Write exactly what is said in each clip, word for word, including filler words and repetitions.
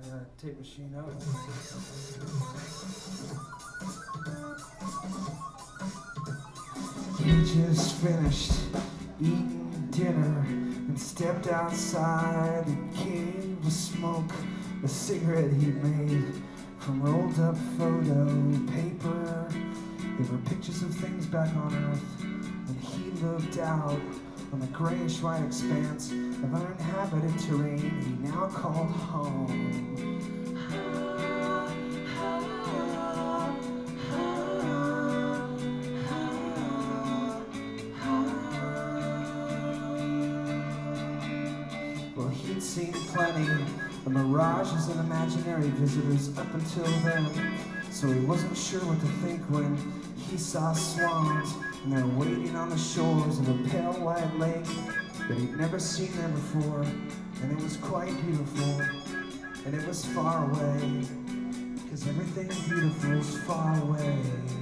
that tape machine up. He just finished eating dinner and stepped outside and came to smoke a cigarette he made from rolled up photo paper. There were pictures of things back on Earth, and he looked out on the grayish-white expanse of uninhabited terrain he now called home. Well, he'd seen plenty of mirages and imaginary visitors up until then, so he wasn't sure what to think when he saw swans, and they're waiting on the shores of a pale white lake that he'd never seen there before, and it was quite beautiful, and it was far away, because everything beautiful is far away.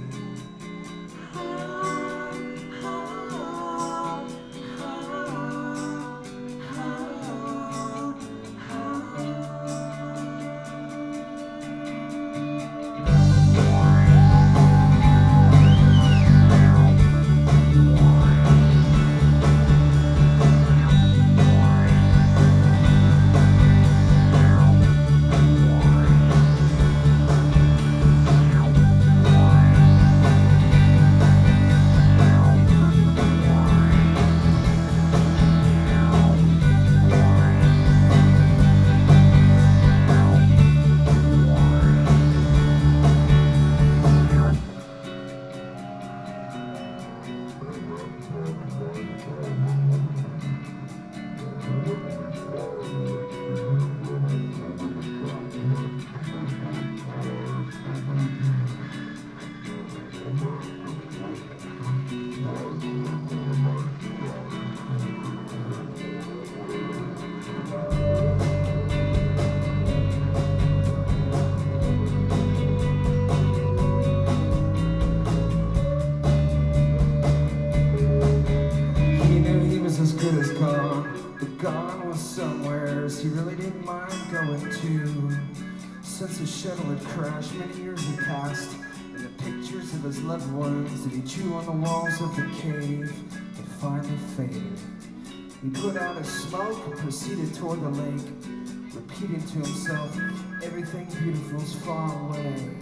Gone was somewheres he really didn't mind going to. Since his shuttle had crashed, many years had passed, and the pictures of his loved ones that he drew on the walls of the cave had finally faded. He put out his smoke and proceeded toward the lake, repeating to himself, everything beautiful's far away.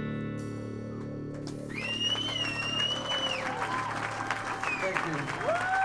Thank you.